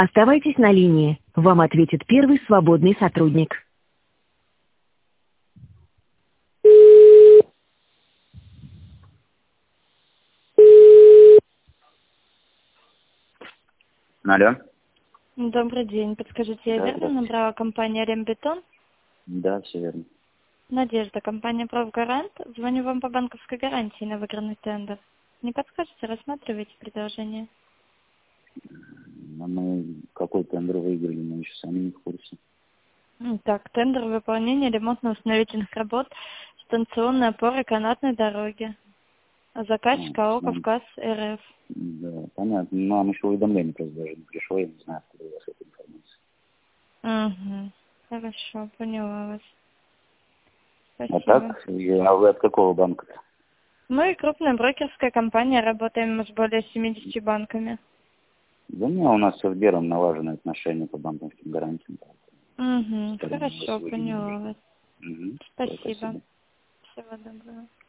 Оставайтесь на линии. Вам ответит первый свободный сотрудник. Алло. Добрый день. Подскажите, я Да, верно здравствуйте. набрала компанию «Рембетон»? Да, все верно. Надежда, компания «Профгарант». Звоню вам по банковской гарантии на выигранный тендер. Не подскажете, рассматриваете предложение? А мы какой тендер выиграли, мы еще сами не в курсе. Так, тендер выполнения ремонтно-установительных работ станционной опоры канатной дороги. Заказчик АО «Кавказ РФ». Да, понятно. Но нам еще уведомление просто даже не пришло, я не знаю, откуда у вас эта информация. Угу. Хорошо, поняла вас. А Спасибо. так, а вы от какого банка-то? Мы крупная брокерская компания, работаем с более 70 банками. Да не, у нас со Сбером налажены отношения по банковским гарантиям. Угу. Скорее, Хорошо, вас поняла вас. Угу. Спасибо. Спасибо. Всего доброго.